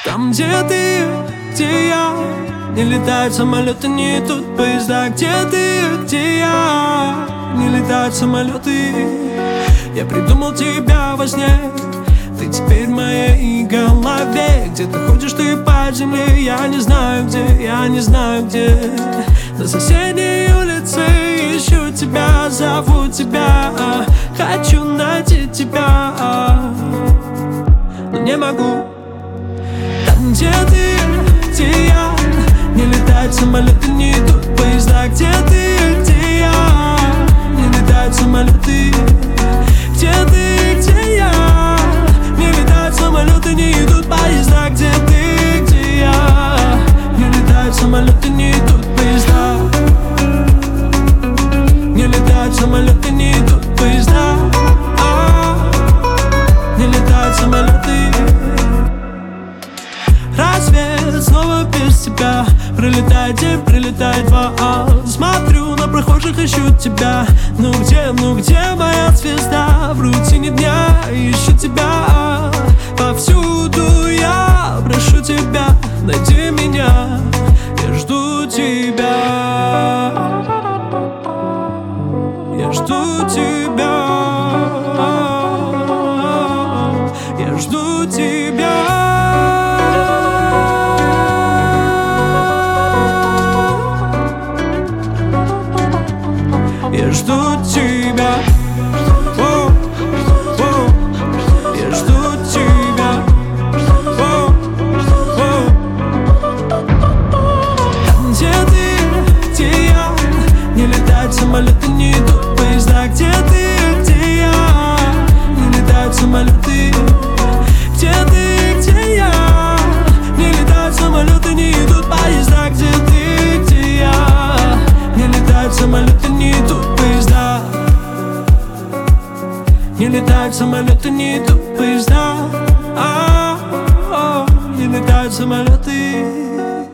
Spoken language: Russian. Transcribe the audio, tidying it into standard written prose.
Там, где ты, где я. Не летают самолеты, не идут поезда. Где ты, где я. Не летают самолеты. Я придумал тебя во сне. Ты теперь в моей голове. Где ты ходишь, ты по земле. Я не знаю где, я не знаю где. На соседней улице ищу тебя, зову тебя. Хочу найти тебя, но не могу. Там, где ты, где я. Не летают самолеты, не идут поезда. Где ты, где я. Не летают самолеты. Где ты, где я. Не летают самолеты, не идут поезда. Где ты, где я. Не летают самолеты, не идут поезда. Не летают самолеты, не идут поезда. Не летают самолеты. Рассвет снова без тебя. Прилетает день, прилетает воал. Смотрю на прохожих, ищу тебя. Ну где моя звезда? В рутине дня ищу тебя. Повсюду я прошу тебя, найди меня. Я жду тебя. Я жду тебя. Я жду тебя. Я жду тебя. Я жду тебя. Там, где ты, где я. Не летают самолеты, не идут поезда. Где ты, где я. Не летают самолеты. Где ты, где я. Не летают самолеты, не идут поезда. Где ты, где я. Не летают самолеты, не идут поезда. Не летают самолеты, не идут поезда. Не летают самолеты.